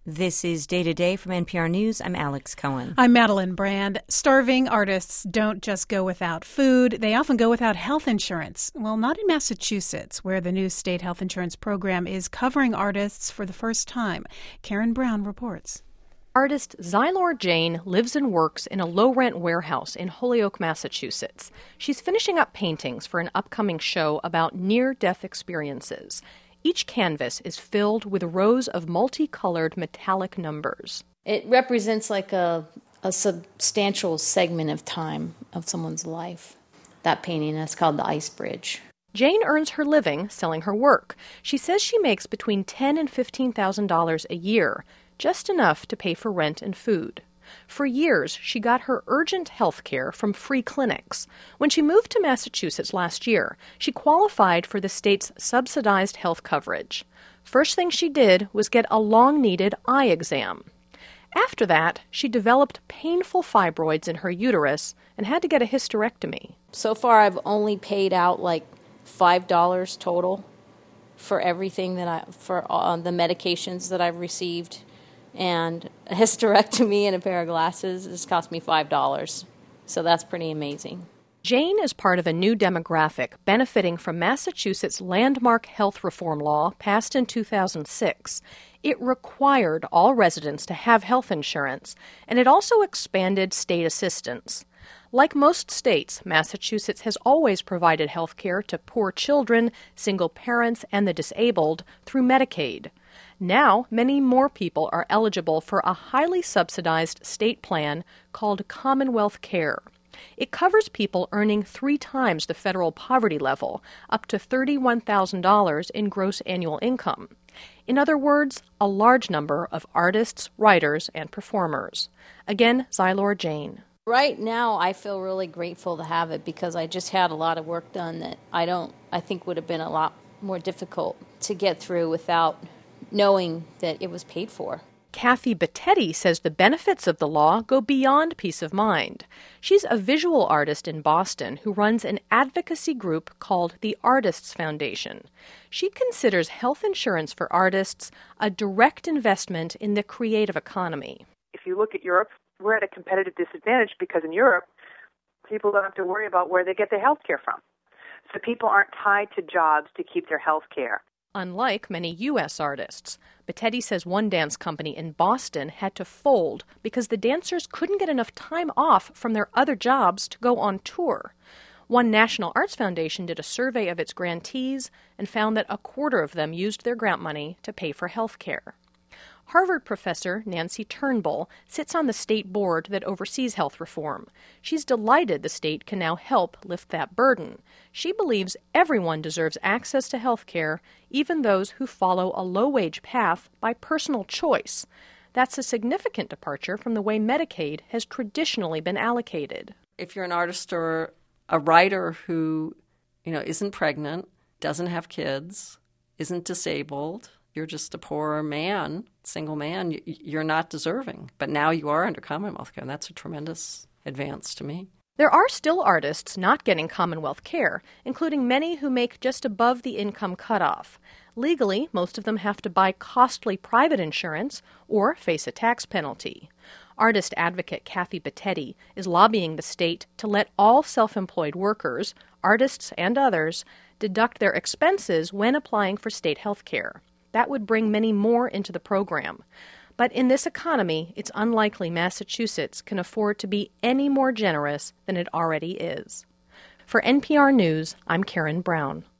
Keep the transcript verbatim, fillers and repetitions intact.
This is Day to Day from N P R News. I'm Alex Cohen. I'm Madeline Brand. Starving artists don't just go without food. They often go without health insurance. Well, not in Massachusetts, where the new state health insurance program is covering artists for the first time. Karen Brown reports. Artist Zylor Jane lives and works in a low-rent warehouse in Holyoke, Massachusetts. She's finishing up paintings for an upcoming show about near-death experiences. Each canvas is filled with rows of multicolored metallic numbers. It represents like a, a substantial segment of time of someone's life. That painting, that's called the Ice Bridge. Jane earns her living selling her work. She says she makes between ten thousand dollars and fifteen thousand dollars a year, just enough to pay for rent and food. For years, she got her urgent health care from free clinics. When she moved to Massachusetts last year, she qualified for the state's subsidized health coverage. First thing she did was get a long-needed eye exam. After that, she developed painful fibroids in her uterus and had to get a hysterectomy. So far, I've only paid out like five dollars total for everything that I, for uh, the medications that I've received. And a hysterectomy and a pair of glasses has cost me five dollars. So that's pretty amazing. Jane is part of a new demographic benefiting from Massachusetts' landmark health reform law passed in two thousand six. It required all residents to have health insurance, and it also expanded state assistance. Like most states, Massachusetts has always provided health care to poor children, single parents, and the disabled through Medicaid. Now, many more people are eligible for a highly subsidized state plan called Commonwealth Care. It covers people earning three times the federal poverty level, up to thirty-one thousand dollars in gross annual income. In other words, a large number of artists, writers, and performers. Again, Zylor Jane. Right now, I feel really grateful to have it because I just had a lot of work done that I don't, I think would have been a lot more difficult to get through without knowing that it was paid for. Kathy Bettetti says the benefits of the law go beyond peace of mind. She's a visual artist in Boston who runs an advocacy group called the Artists Foundation. She considers health insurance for artists a direct investment in the creative economy. If you look at Europe, we're at a competitive disadvantage because in Europe, people don't have to worry about where they get their health care from. So people aren't tied to jobs to keep their health care. Unlike many U S artists, Bettetti says one dance company in Boston had to fold because the dancers couldn't get enough time off from their other jobs to go on tour. One National Arts Foundation did a survey of its grantees and found that a quarter of them used their grant money to pay for health care. Harvard professor Nancy Turnbull sits on the state board that oversees health reform. She's delighted the state can now help lift that burden. She believes everyone deserves access to health care, even those who follow a low-wage path by personal choice. That's a significant departure from the way Medicaid has traditionally been allocated. If you're an artist or a writer who, you know, isn't pregnant, doesn't have kids, isn't disabled, you're just a poor man, single man, you're not deserving. But now you are under Commonwealth care, and that's a tremendous advance to me. There are still artists not getting Commonwealth care, including many who make just above the income cutoff. Legally, most of them have to buy costly private insurance or face a tax penalty. Artist advocate Kathy Bettetti is lobbying the state to let all self-employed workers, artists and others, deduct their expenses when applying for state health care. That would bring many more into the program. But in this economy, it's unlikely Massachusetts can afford to be any more generous than it already is. For N P R News, I'm Karen Brown.